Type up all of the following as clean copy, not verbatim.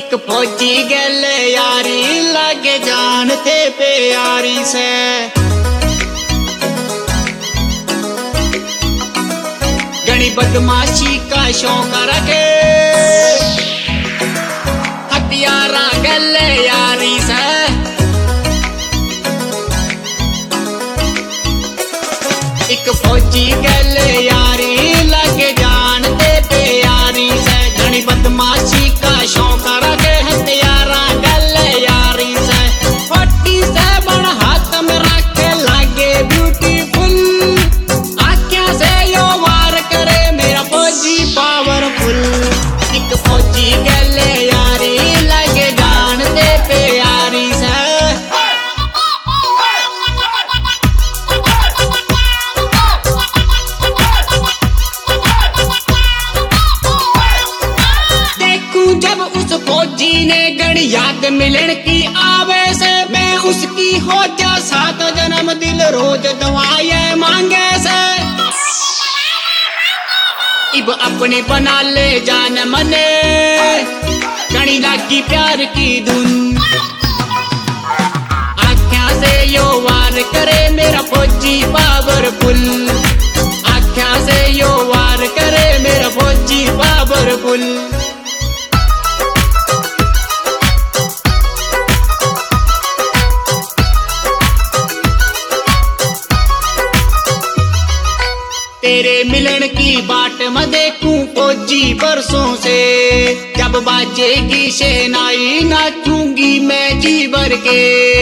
एक फौजी गल यारी लागे जानते प्यारी से। घनी बदमाशी का शौक रखे हथियारा गल यारी से। एक फौजी गल यारी लागे जानते प्यारी से। घनी बदमाशी का शौक रखे हथियारा गल यारी से। 47 हाथ में रखे लागे ब्यूटीफुल। आँखों से यो वार करे मेरा फौजी पावरफुल। एक फौजी गल यारी लागे जानते प्यारी से। जब उस फौजी ने गण याद मिलन की आवे से। मैं उसकी हो जा 7 जन्म दिल रोज दुआएं मांगे से। इब अपने बना ले जान मने गणी लागी प्यार की धुन। आँखों से यो वार करे मेरा फौजी पावरफुल। आँखों से यो वार करे मेरा फौजी पावरफुल। तेरे मिलन की बाट में देखूं फौजी बरसों से। जब बाजेगी शहनाई नाचूंगी मैं जी भर के।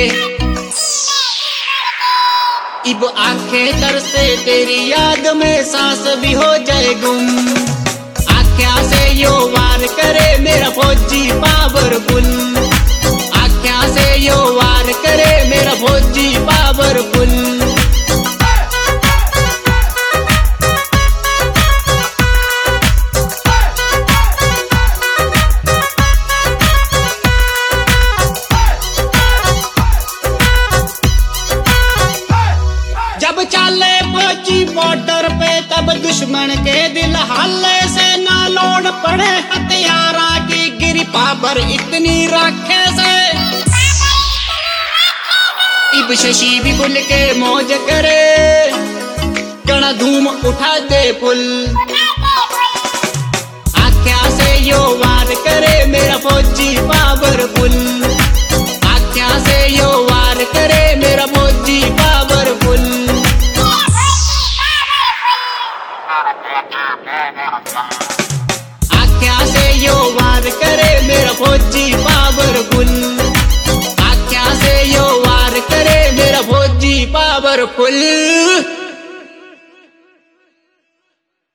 इब आंखें तरसे तेरी याद में सांस भी हो जाए गुम। आँखों से यो वार करे मेरा फौजी पावरफुल। आँखों से यो वार करे मेरा फौजी पावरफुल। जब चाले फौजी बॉर्डर पे तब दुश्मन के दिल हाले से। ना लोड पड़े हथियारा की गिरी पावर इतनी राखे से। इब शशि भी खुल के मौज करे गणा धूम उठा दे फुल। आँखों से यो वार करे मेरा फौजी पावरफुल। आँखों से यो वार करे मेरा फौजी पावरफुल। आँखों से यो वार करे मेरा फौजी पावरफुल। आँखों से यो वार करे मेरा फौजी पावरफुल।